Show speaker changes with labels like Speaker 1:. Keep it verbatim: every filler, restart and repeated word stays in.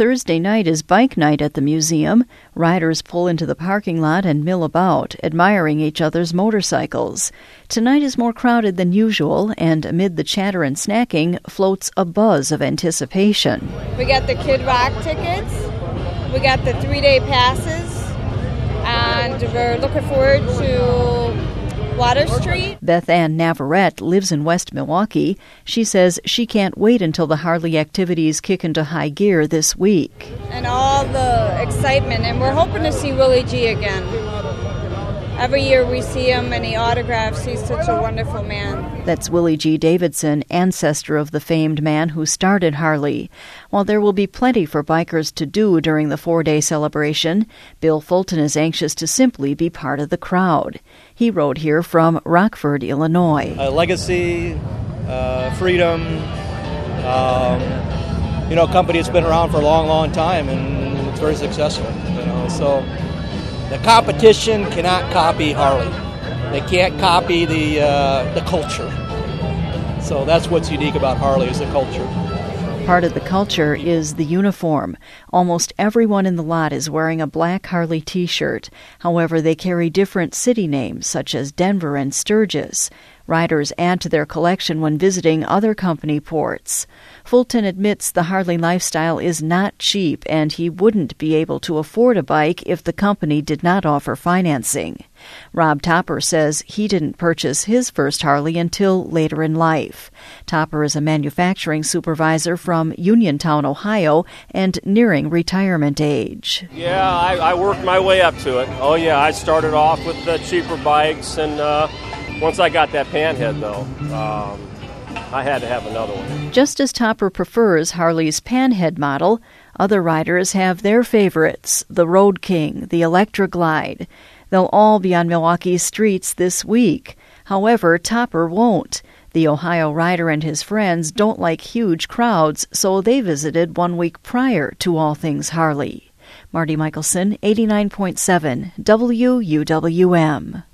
Speaker 1: Thursday night is bike night at the museum. Riders pull into the parking lot and mill about, admiring each other's motorcycles. Tonight is more crowded than usual, and amid the chatter and snacking floats a buzz of anticipation.
Speaker 2: We got the Kid Rock tickets, we got the three-day passes, and we're looking forward to Water Street.
Speaker 1: Beth Ann Navarrete lives in West Milwaukee. She says she can't wait until the Harley activities kick into high gear this week.
Speaker 2: And all the excitement, and we're hoping to see Willie G again. Every year we see him and he autographs. He's such a wonderful man.
Speaker 1: That's Willie G. Davidson, ancestor of the famed man who started Harley. While there will be plenty for bikers to do during the four-day celebration, Bill Fulton is anxious to simply be part of the crowd. He rode here from Rockford, Illinois.
Speaker 3: Uh, legacy, uh, freedom, um, you know, a company that's been around for a long, long time, and it's very successful. You know, so the competition cannot copy Harley. They can't copy the uh, the culture. So that's what's unique about Harley, is the culture.
Speaker 1: Part of the culture is the uniform. Almost everyone in the lot is wearing a black Harley T-shirt. However, they carry different city names, such as Denver and Sturgis. Riders add to their collection when visiting other company ports. Fulton admits the Harley lifestyle is not cheap, and he wouldn't be able to afford a bike if the company did not offer financing. Rob Topper says he didn't purchase his first Harley until later in life. Topper is a manufacturing supervisor from Uniontown, Ohio, and nearing retirement age.
Speaker 4: Yeah, I, I worked my way up to it. Oh, yeah, I started off with the cheaper bikes, and uh, once I got that panhead, though, um, I had to have another one.
Speaker 1: Just as Topper prefers Harley's panhead model, other riders have their favorites, the Road King, the Electra Glide. They'll all be on Milwaukee's streets this week. However, Topper won't. The Ohio rider and his friends don't like huge crowds, so they visited one week prior to All Things Harley. Marty Michelson, eighty-nine point seven W U W M.